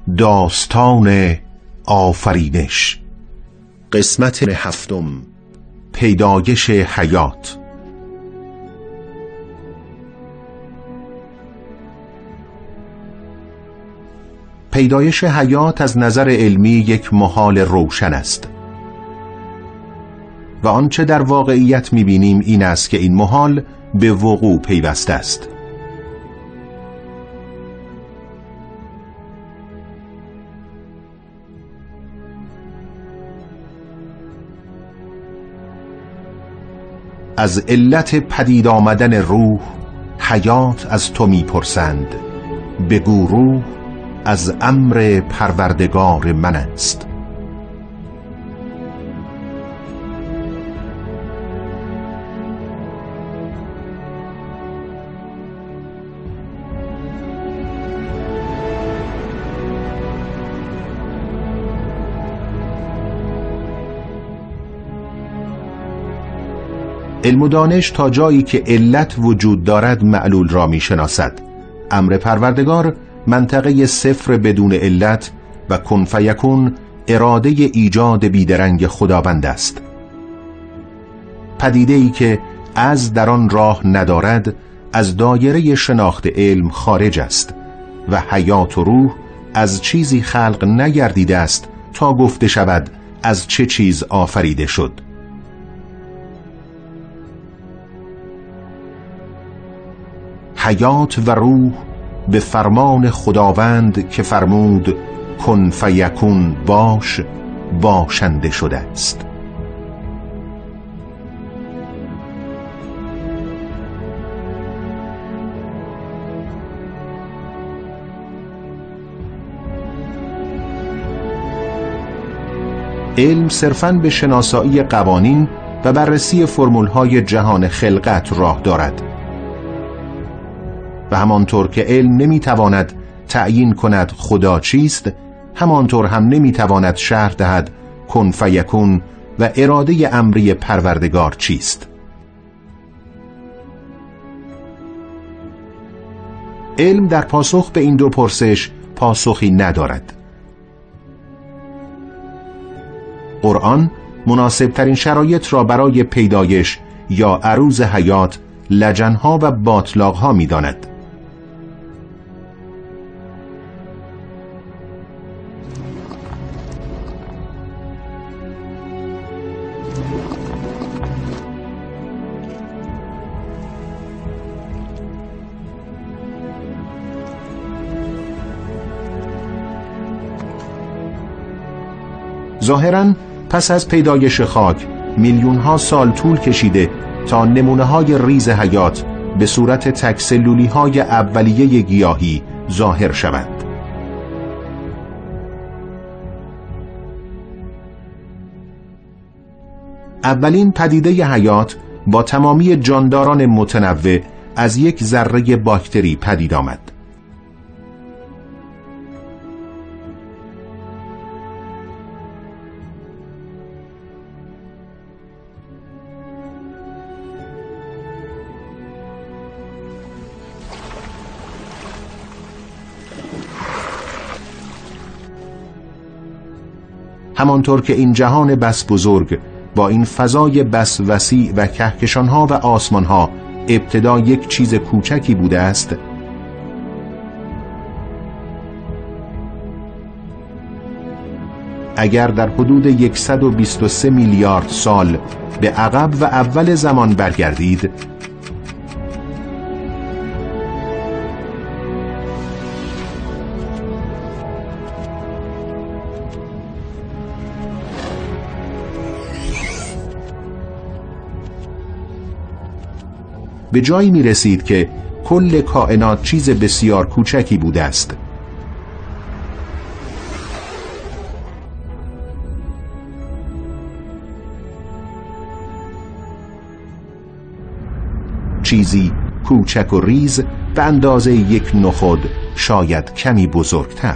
داستان آفرینش. قسمت 7. پیدایش حیات. پیدایش حیات از نظر علمی یک محال روشن است و آنچه در واقعیت می‌بینیم این است که این محال به وقوع پیوسته است. از علت پدید آمدن روح حیات از تو میپرسند، بگو روح از امر پروردگار من است. علم و دانش تا جایی که علت وجود دارد معلول را می شناسد. امر پروردگار منطقه صفر بدون علت و کن فیکون اراده ایجاد بیدرنگ خداوند است. پدیده‌ای که از در آن راه ندارد از دایره شناخت علم خارج است و حیات و روح از چیزی خلق نگردیده است تا گفته شود از چه چیز آفریده شد. حیات و روح به فرمان خداوند که فرمود کن فیکون باش، باشنده شده است. علم صرفاً به شناسایی قوانین و بررسی فرمول‌های جهان خلقت راه دارد و همانطور که علم نمیتواند تعیین کند خدا چیست، همانطور هم نمیتواند شرح دهد کن فیکون و اراده امری پروردگار چیست. علم در پاسخ به این دو پرسش پاسخی ندارد. قرآن مناسبترین شرایط را برای پیدایش یا عروض حیات لجنها و باطلاقها می‌داند. ظاهراً پس از پیدایش خاک میلیون‌ها سال طول کشیده تا نمونه‌های ریز حیات به صورت تک‌سلولی‌های اولیه گیاهی ظاهر شوند. اولین پدیده حیات با تمامی جانداران متنوع از یک ذره باکتری پدید آمد. همانطور که این جهان بس بزرگ با این فضای بس وسیع و کهکشانها و آسمانها ابتدا یک چیز کوچکی بوده است، اگر در حدود 123 میلیارد سال به عقب و اول زمان برگردید، به جایی می رسید که کل کائنات چیز بسیار کوچکی بوده است. چیزی کوچک و ریز به اندازه یک نخود، شاید کمی بزرگتر.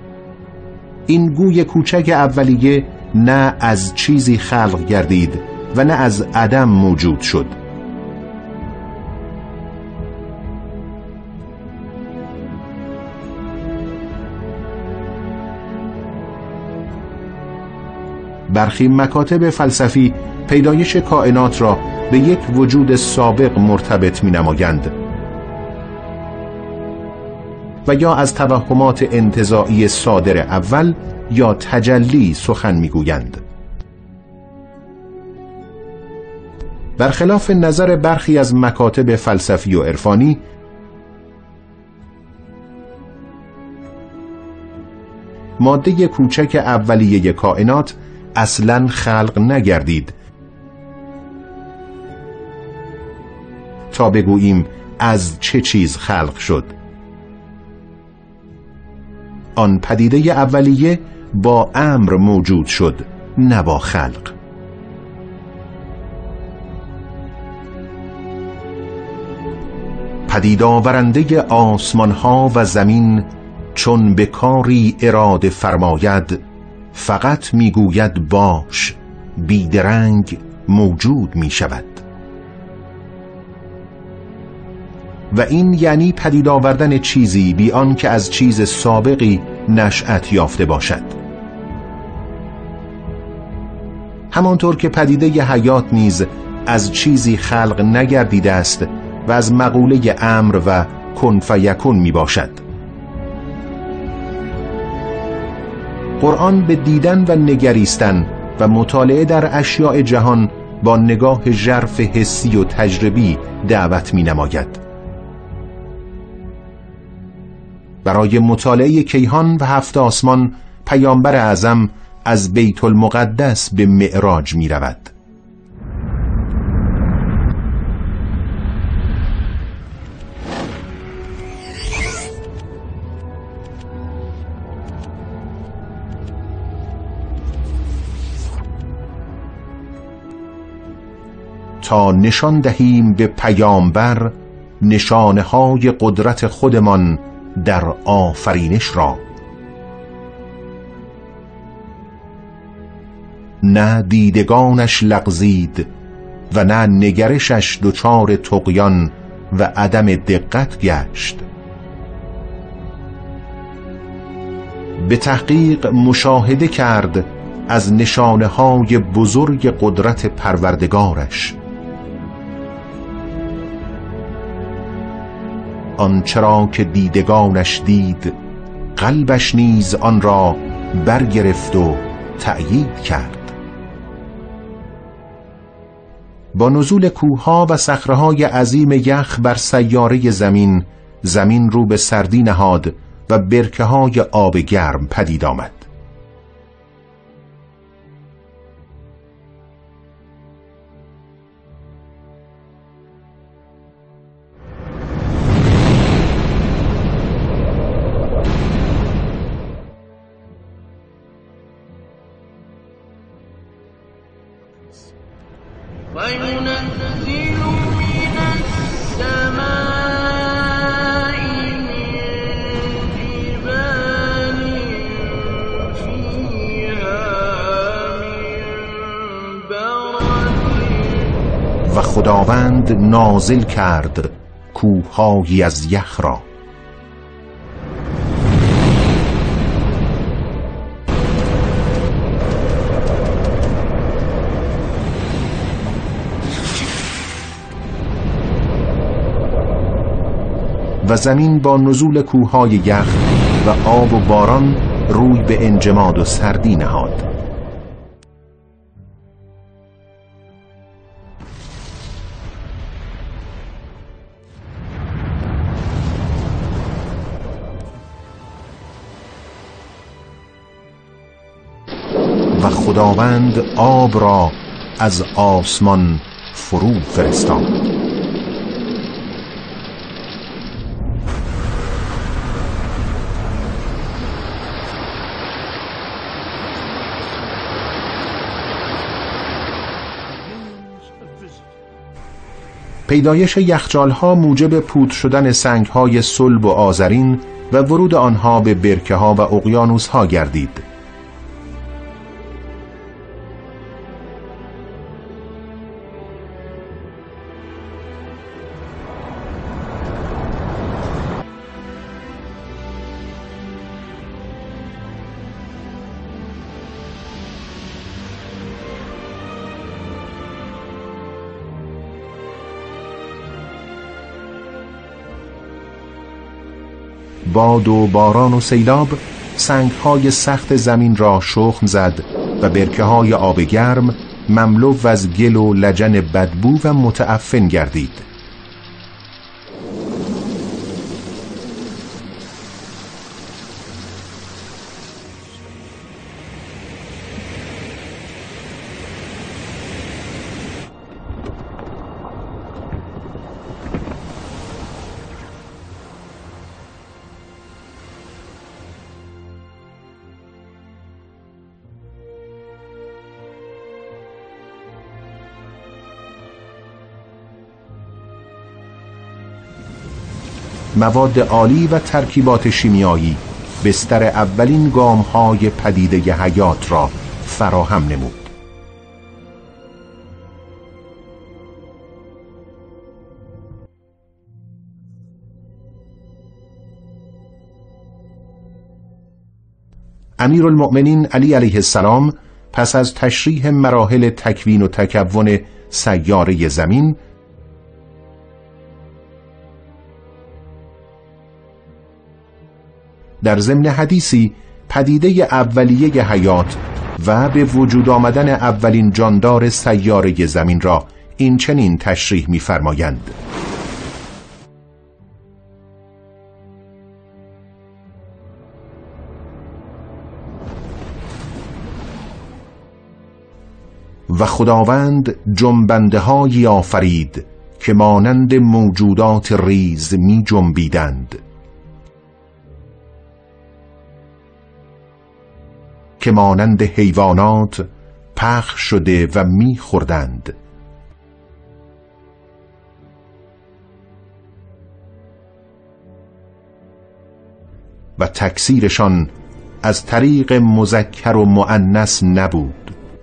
این گوی کوچک اولیه نه از چیزی خلق گردید و نه از عدم موجود شد. برخی مکاتب فلسفی پیدایش کائنات را به یک وجود سابق مرتبط می‌نمایند و یا از توهمات انتزاعی صادر اول یا تجلی سخن می‌گویند. برخلاف نظر برخی از مکاتب فلسفی و عرفانی، ماده کوچک اولیه کائنات اصلاً خلق نگردید تا بگوییم از چه چیز خلق شد. آن پدیده اولیه با امر موجود شد، نه با خلق. پدید آورنده آسمان ها و زمین چون به کاری اراده فرماید، فقط میگوید باش، بیدرنگ موجود می شود. و این یعنی پدید آوردن چیزی بی آن که از چیز سابقی نشأت یافته باشد. همانطور که پدیده حیات نیز از چیزی خلق نگردیده است و از مقوله امر و کن فیکون می باشد. قرآن به دیدن و نگریستن و مطالعه در اشیاء جهان با نگاه ژرف حسی و تجربی دعوت می نماید. برای مطالعه کیهان و هفت آسمان پیامبر اعظم از بیت المقدس به معراج می رود. تا نشان دهیم به پیامبر نشانه های قدرت خودمان در آفرینش را. نه دیدگانش لغزید و نه نگرشش دچار طغیان و عدم دقت گشت. به تحقیق مشاهده کرد از نشانه های بزرگ قدرت پروردگارش. آنچرا که دیدگانش دید، قلبش نیز آن را برگرفت و تأیید کرد. با نزول کوهها و صخره‌های عظیم یخ بر سیاره زمین، زمین رو به سردی نهاد و برکه‌های آب گرم پدید آمد. و خداوند نازل کرد کوه‌هایی از یخ را. و زمین با نزول کوه‌های یخ و آب و باران روی به انجماد و سردی نهاد. و خداوند آب را از آسمان فرو فرستاد. پیدایش یخچال‌ها موجب پود شدن سنگ‌های صلب و آذرین و ورود آنها به برکه‌ها و اقیانوس‌ها گردید. باد و باران و سیلاب سنگ‌های سخت زمین را شخم زد و برکه‌های آب گرم مملو از گل و لجن بدبو و متعفن گردید. مواد آلی و ترکیبات شیمیایی بستر اولین گام‌های پدیده حیات را فراهم نمود. امیرالمؤمنین علی علیه السلام پس از تشریح مراحل تکوین و تکون سیاره زمین در ضمن حدیثی پدیده اولیه حیات و به وجود آمدن اولین جاندار سیاره زمین را این چنین تشریح می‌فرمایند: و خداوند جنبنده هایی آفرید که مانند موجودات ریز می جنبیدند، که مانند حیوانات پخش شده و می خوردند. و تکثیرشان از طریق مذکر و مؤنث نبود.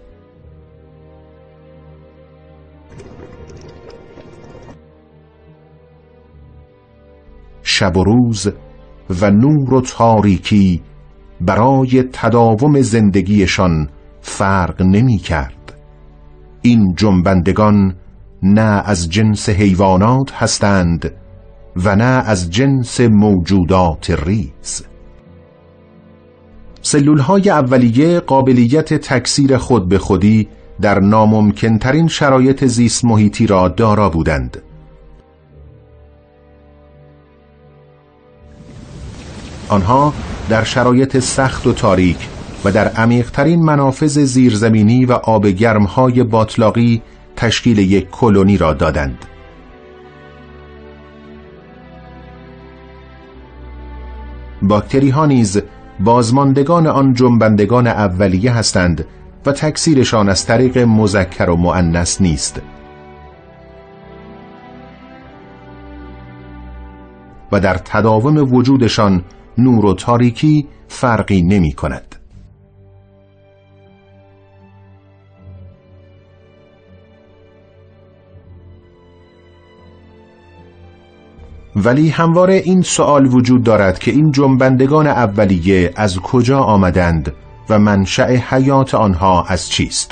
شب و روز و نور و تاریکی برای تداوم زندگیشان فرق نمی کرد. این جنبندگان نه از جنس حیوانات هستند و نه از جنس موجودات ریز. سلولهای اولیه قابلیت تکثیر خود به خودی در ناممکنترین شرایط زیست محیطی را دارا بودند. آنها در شرایط سخت و تاریک و در عمیق‌ترین منافذ زیرزمینی و آب گرم‌های باتلاقی تشکیل یک کلونی را دادند. باکتری ها نیز بازماندگان آن جنبندگان اولیه هستند و تکثیرشان از طریق مذکر و مؤنث نیست و در تداوم وجودشان نور و تاریکی فرقی نمی کند. ولی همواره این سوال وجود دارد که این جنبندگان اولیه از کجا آمدند و منشأ حیات آنها از چیست؟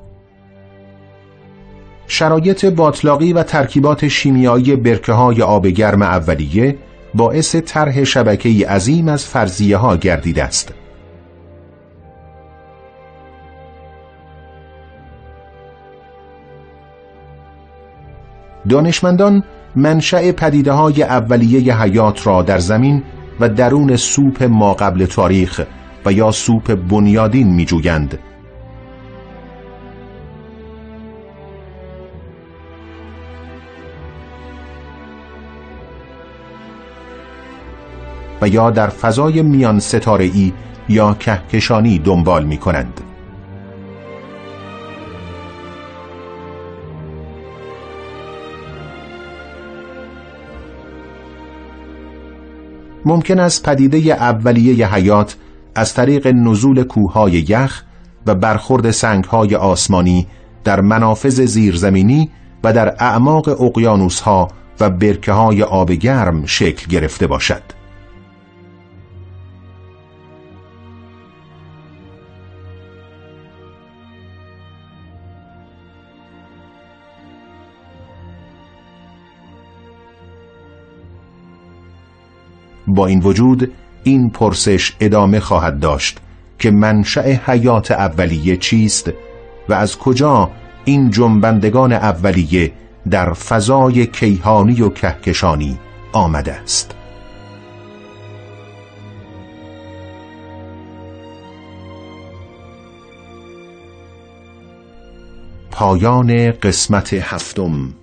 شرایط باتلاقی و ترکیبات شیمیایی برکه‌های آب گرم اولیه باعث طرح شبکه‌ای عظیم از فرضیه ها گردیده است. دانشمندان منشأ پدیده‌های اولیه حیات را در زمین و درون سوپ ماقبل تاریخ و یا سوپ بنیادین می‌جویند و یا در فضای میان ستاره‌ای یا کهکشانی دنبال می‌کنند. ممکن است پدیده اولیه حیات از طریق نزول کوههای یخ و برخورد سنگهای آسمانی در منافذ زیرزمینی و در اعماق اقیانوس‌ها و برکه‌های آب گرم شکل گرفته باشد. با این وجود این پرسش ادامه خواهد داشت که منشأ حیات اولیه چیست و از کجا این جنبندگان اولیه در فضای کیهانی و کهکشانی آمده است. پایان قسمت 7.